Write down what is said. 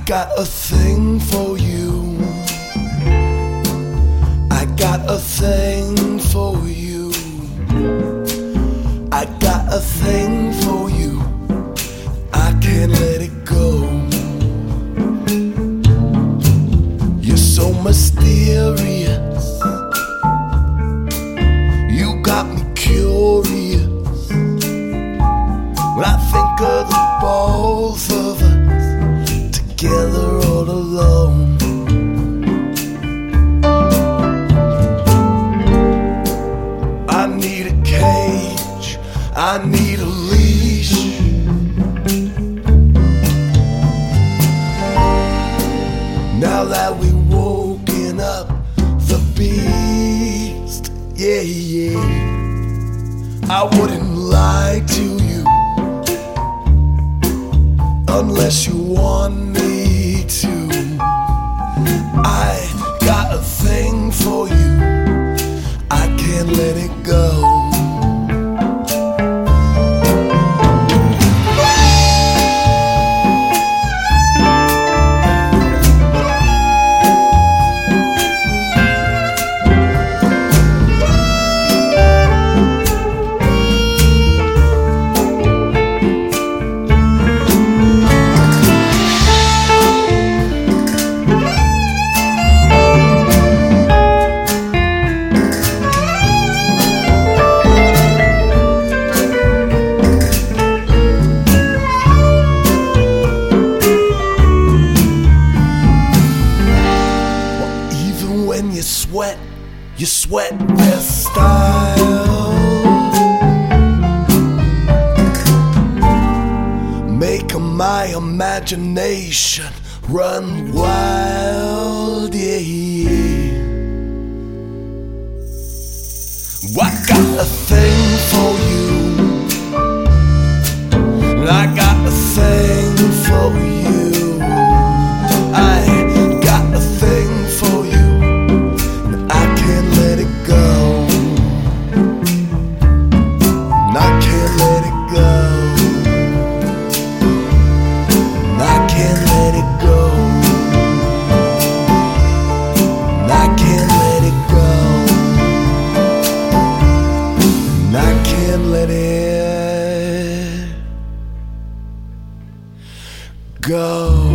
got a thing for you. I got a thing for you. I got a thing for you. I can't let it go. You're so mysterious. You got me curious. When I think of the both of us together all alone. I need a cage, I need a leash. Now that we woken up the beast, yeah, yeah, I wouldn't lie to you unless you want me to. I got a thing for you. I can't let it go. When you sweat their style. Make my imagination run wild, yeah. I got a thing for you. I got a thing for you. I got a thing for you. Let it go.